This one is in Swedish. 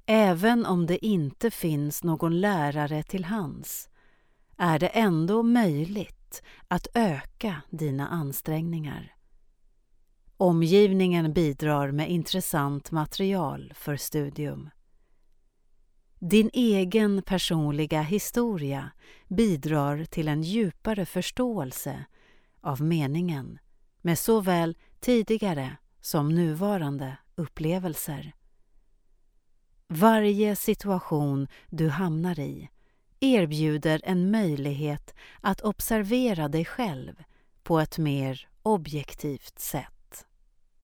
Även om det inte finns någon lärare till hands är det ändå möjligt att öka dina ansträngningar. Omgivningen bidrar med intressant material för studium. Din egen personliga historia bidrar till en djupare förståelse av meningen med såväl tidigare som nuvarande upplevelser. Varje situation du hamnar i erbjuder en möjlighet att observera dig själv på ett mer objektivt sätt.